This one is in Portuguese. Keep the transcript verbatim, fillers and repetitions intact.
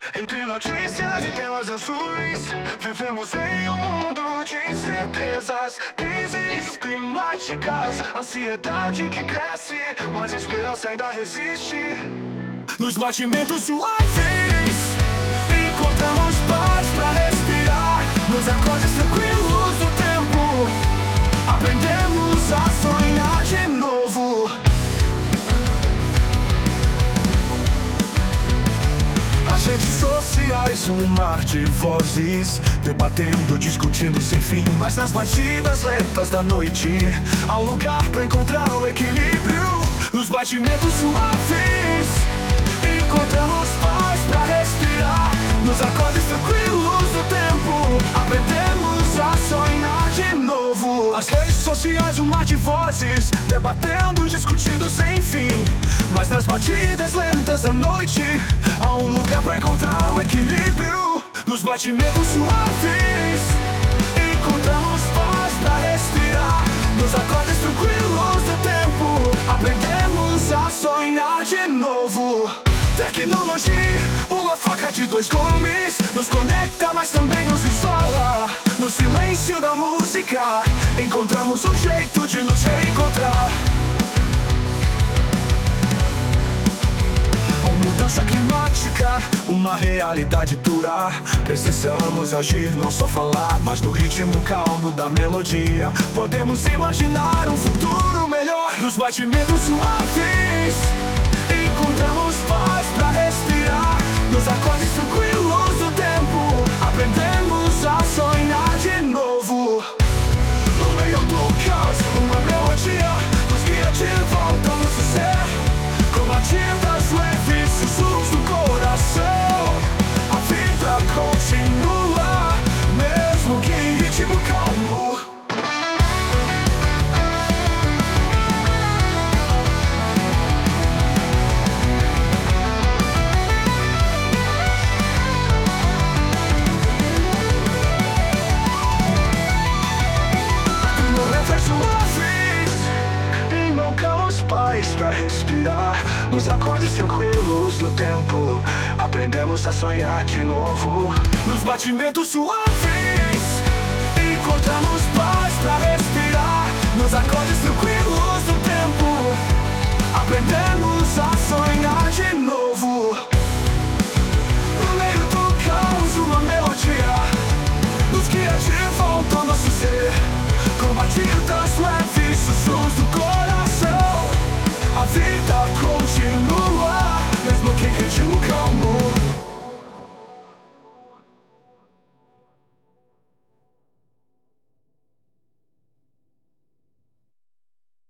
Entre notícias e telas azuis, vivemos em um mundo de incertezas, crises climáticas, ansiedade que cresce, mas a esperança ainda resiste. Nos batimentos suaves, encontramos paz pra respirar. Nos acordes tranquilos do tempo, aprendemos a sonhar de novo. As redes sociais, um mar de vozes, debatendo, discutindo sem fim. Mas nas batidas lentas da noite, há um lugar pra encontrar o equilíbrio. Nos batimentos suaves, encontramos paz pra respirar. Nos acordes tranquilos do tempo, aprendemos a sonhar de novo. As redes sociais, um mar de vozes, debatendo, discutindo sem fim. Mas nas batidas lentas da noite, há um lugar pra encontrar o equilíbrio. Nos batimentos suaves, encontramos paz pra respirar. Nos acordes tranquilos do tempo, aprendemos a sonhar de novo. Tecnologia, uma faca de dois gumes, nos conecta, mas também nos isola. No silêncio da música, encontramos um jeito de nos reencontrar. Mudança climática, uma realidade dura. Precisamos agir, não só falar, mas no ritmo calmo da melodia. Podemos imaginar um futuro melhor. Nos batimentos suaves, encontramos paz pra respirar. Nos acordes tranquilos do tempo, aprendemos a sonhar de novo. No meio do caos, uma melodia nos guia de volta ao nosso ser. Com batidas leves, sussurros do coração, a vida continua, mesmo que em ritmo calmo. No reflexo suaves, invocamos paz pra respirar. Nos acordes tranquilos do tempo, aprendemos a sonhar de novo. Nos batimentos suaves, encontramos paz pra respirar. Nos acordes tranquilos do tempo, aprendemos a sonhar de novo. No meio do caos, uma melodia nos guia de volta ao nosso ser. Com batidas leves, sussurros do coração, a vida